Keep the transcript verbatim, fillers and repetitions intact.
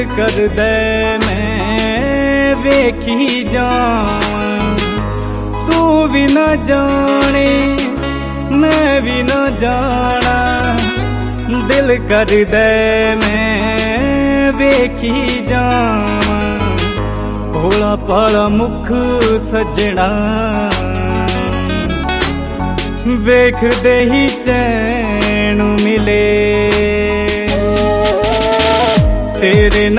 करदे मैं वेखी जावां, तू भी ना जाने मैं भी ना जाना। दिल करदे मैं वेखी जावां, भोला भाला मुख सजना, वेखदे ही चैन मिले। तेरे